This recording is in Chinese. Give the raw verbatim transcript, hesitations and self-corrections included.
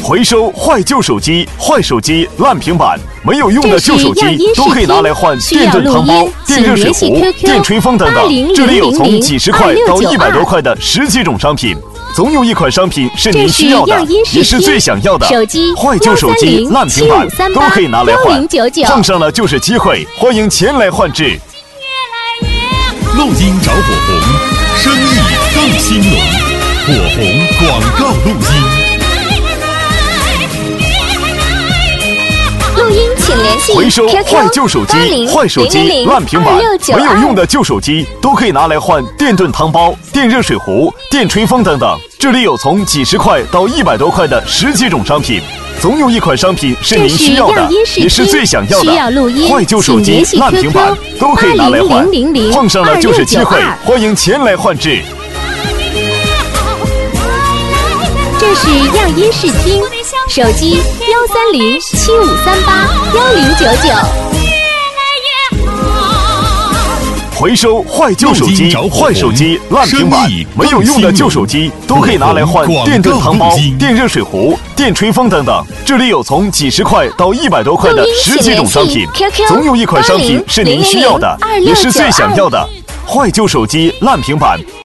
回收坏旧手机、坏手机、烂平板，没有用的旧手机都可以拿来换电炖汤包、电热水壶、电吹风等等。这里有从几十块到一百多块的十几种商品。总有一款商品是您需要的，也是最想要的。坏旧手机、烂平板都可以拿来换，碰上了就是机会，欢迎前来换置。 录音找火红，生意更兴隆。火红广告录音。 录音请联系回收坏旧手机、坏手机、烂平板，没有用的旧手机都可以拿来换电炖汤包、电热水壶、电吹风等等。这里有从几十块到一百多块的十几种商品，总有一款商品是您需要的，也是最想要的。坏旧手机、烂平板都可以拿来换，碰上了就是机会，欢迎前来换置。 这是样音视听，手机幺三零七五三八幺零九九。 回收坏旧手机、坏手机、烂平板，没有用的旧手机都可以拿来换电炖汤包、电热水壶、电吹风等等。这里有从几十块到一百多块的十几种商品，总有一款商品是您需要的，也是最想要的。坏旧手机、烂平板。